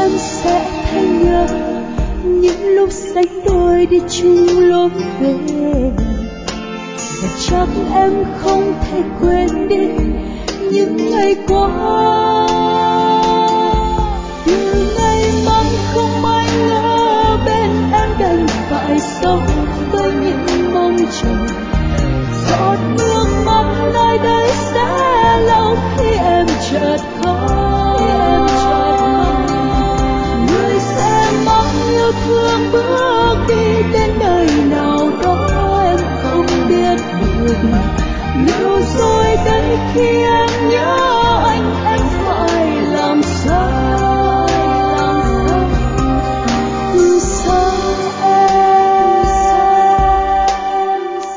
em sẽ thấy nhớ những lúc sánh đôi đi chung lối về. Và chắc em không thể quên đi những ngày qua